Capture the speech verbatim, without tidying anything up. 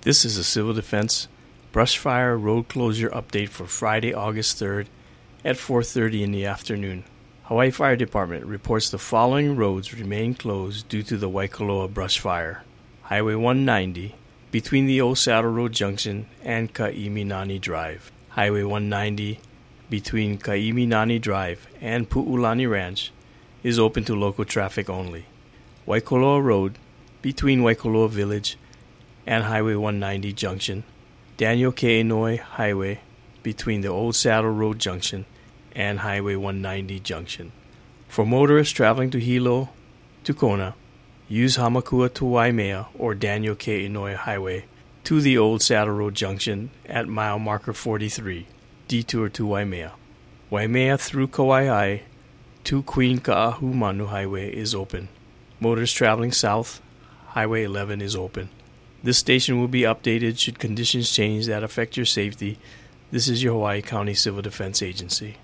This is a Civil Defense brush fire road closure update for Friday, August third at four thirty in the afternoon. Hawaii Fire Department reports the following roads remain closed due to the Waikoloa brush fire. Highway one ninety between the Old Saddle Road Junction and Ka'iminani Drive. Highway one ninety between Ka'iminani Drive and Pu'ulani Ranch is open to local traffic only. Waikoloa Road between Waikoloa Village and Highway one ninety Junction. Daniel K. Inouye Highway between the Old Saddle Road Junction and Highway one ninety Junction. For motorists traveling to Hilo to Kona, use Hamakua to Waimea or Daniel K. Inouye Highway to the Old Saddle Road Junction at mile marker forty-three, detour to Waimea. Waimea through Kauai to Queen Ka'ahumanu Highway is open. Motorists traveling south, Highway eleven is open. This station will be updated should conditions change that affect your safety. This is your Hawaii County Civil Defense Agency.